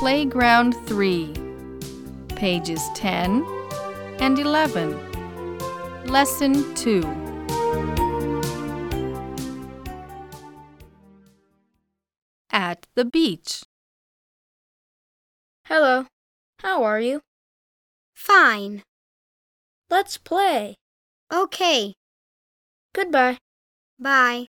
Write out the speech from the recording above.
Playground 3, pages 10 and 11. Lesson 2. At the beach. Hello, how are you? Fine. Let's play. Okay. Goodbye. Bye.